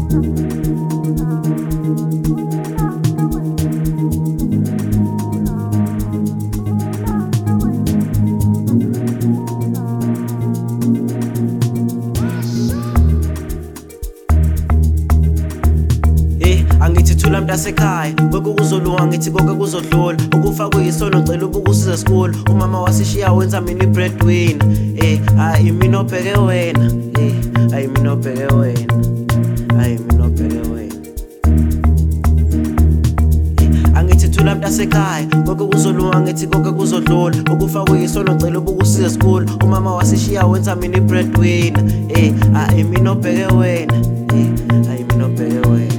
Angithi thula mntasekhaya konke kuzolunga ngithi konke kuzodlula ukufa kuyisono ngicela ubukusiza school umama wasishiya wenza mina breadwinner hayi mina obheke wena hayi mina obheke wena hayi mina obheke wena angithi thula mntasekhaya konke kuzolunga ngithi konke kuzodlula ukufa kuyisono ngicela ubukusiza school umama wasishiya wenza mina breadwinner hayi mina obheke wena hayi mina obheke wena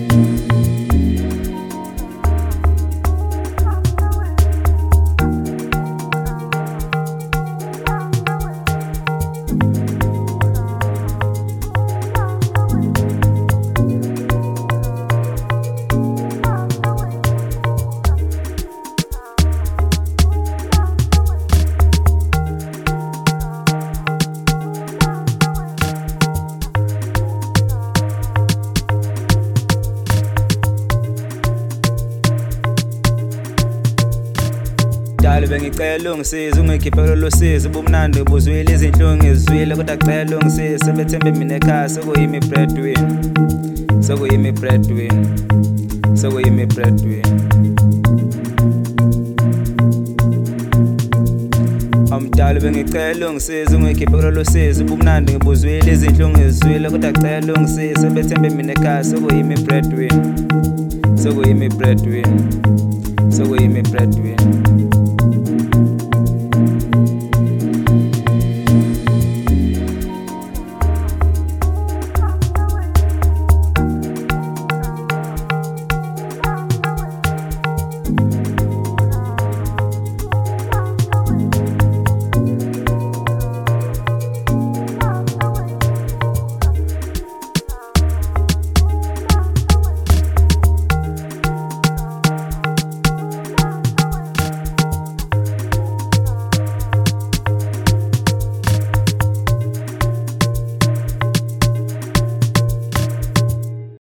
Dali bengicela ungisize ungikhiphe lolu sizo ubumnandi ubuzwile izinhlungu ngizwile kodwa cela ungisize sebethembe mina ekhaya sekuyimi breadwinner sekuyimi breadwinner sekuyimi breadwinner Amdali bengicela ungisize ungikhiphe lolu sizo ubumnandi ngibuzwile izinhlungu ngizwile kodwa cela ungisize sebethembe mina ekhaya sekuyimi breadwinner sekuyimi breadwinner sekuyimi breadwinner